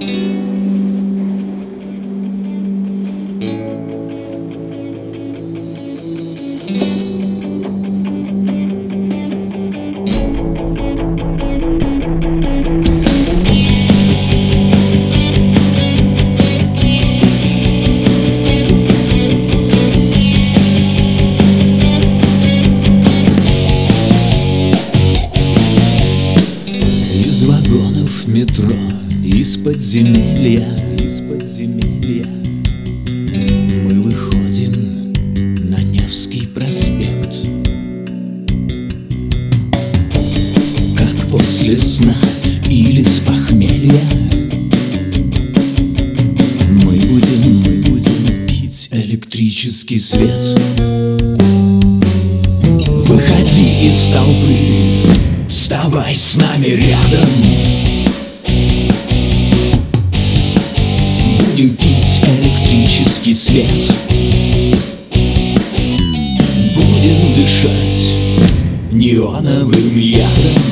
Из вагонов метро, из подземелья мы выходим на Невский проспект. Как после сна или с похмелья мы будем пить электрический свет. Выходи из толпы, вставай с нами рядом. Будем пить электрический свет. Будем дышать неоновым ядом.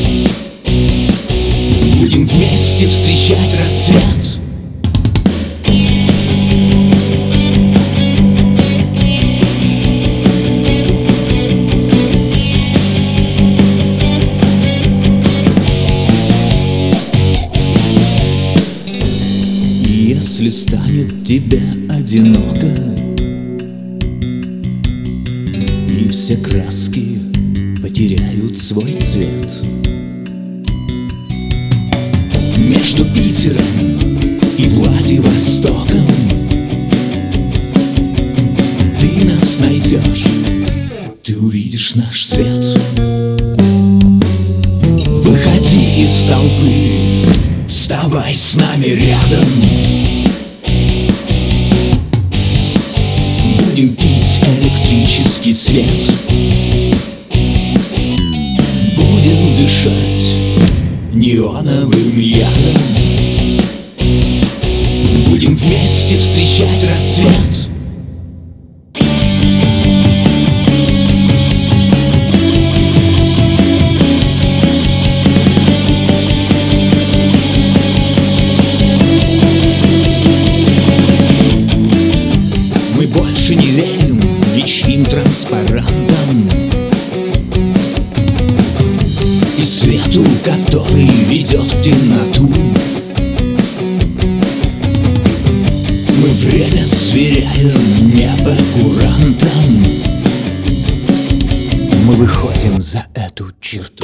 Будем вместе встречать рассвет. Если станет тебе одиноко и все краски потеряют свой цвет, между Питером и Владивостоком ты нас найдешь, ты увидишь наш свет. Выходи из толпы, вставай с нами рядом. Будем пить электрический свет. Будем дышать неоновым ядом. Будем вместе встречать рассвет. Больше не верим ничьим транспарантам и свету, который ведет в темноту. Мы время сверяем небо курантом. Мы выходим за эту черту.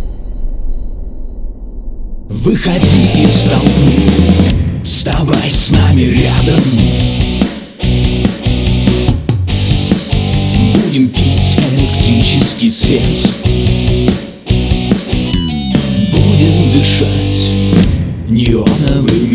Выходи из толпы, вставай с нами рядом. Будем пить электрический свет. Будем дышать неоновым